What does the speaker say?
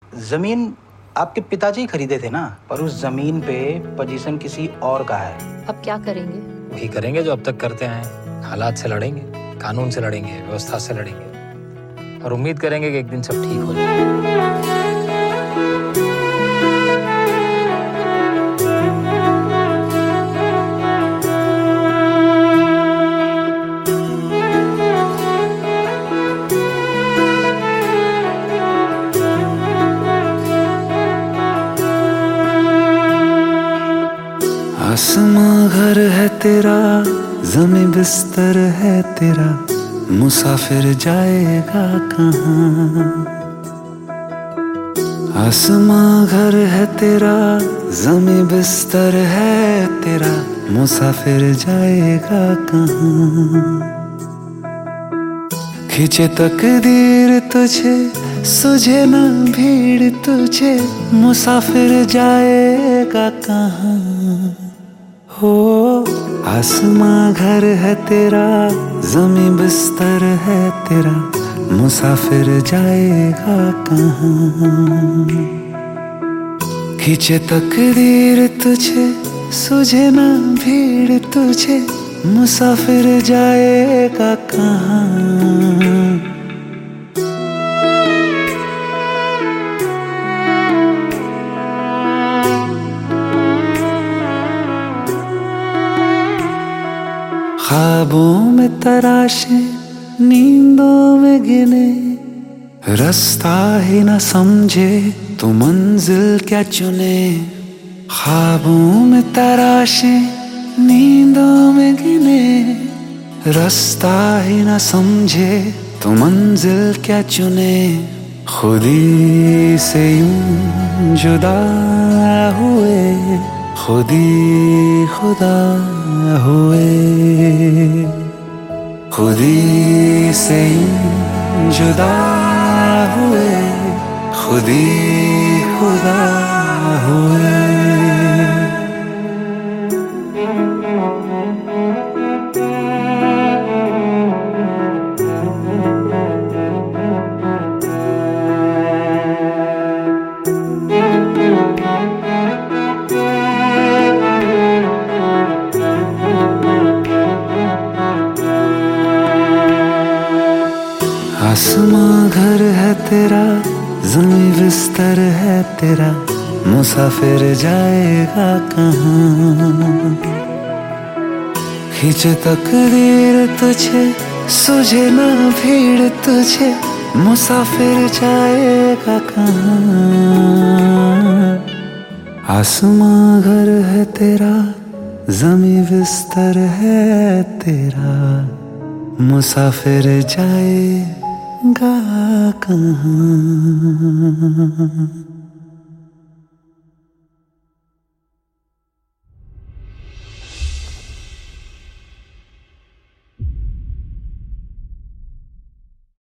जमीन आपके पिताजी खरीदे थे ना, पर उस जमीन पे पोजीशन किसी और का है। अब क्या करेंगे? वही करेंगे जो अब तक करते आए हैं। हालात से लड़ेंगे, कानून से लड़ेंगे, व्यवस्था से लड़ेंगे और उम्मीद करेंगे कि एक दिन सब ठीक हो जाए। आसमां घर है तेरा, ज़मीं बिस्तर है तेरा, मुसाफिर जाएगा कहाँ। आसमां घर है तेरा, ज़मीं बिस्तर है तेरा, मुसाफिर जाएगा कहाँ। खींचे तकदीर तुझे, सुझे ना भीड़ तुझे, मुसाफिर जाएगा कहाँ। हो आसमां घर है तेरा, ज़मीं बिस्तर है तेरा, मुसाफिर जाएगा कहाँ। खींचे तकदीर तुझे, सुझे ना भीड़ तुझे, मुसाफिर जाएगा कहाँ। ख्वाबों में तराशे, नींदों में गिने, रास्ता ही न समझे तो मंजिल क्या चुने। ख्वाबों में तराशे, नींदों में गिने, रास्ता ही न समझे तो मंजिल क्या चुने। खुदी से यूं जुदा हुए, खुदी खुदा हुए, खुदी से जुदा हुए, खुदी खुदा हुए। आसमां घर है तेरा, ज़मीं बिस्तर है तेरा, मुसाफिर जाएगा कहाँ। खींचे तकदीर तुझे, सुझे ना भीड़ तुझे, मुसाफिर जाएगा कहाँ। आसमां घर है तेरा, ज़मीं बिस्तर है तेरा, मुसाफिर जाएगा कहाँ।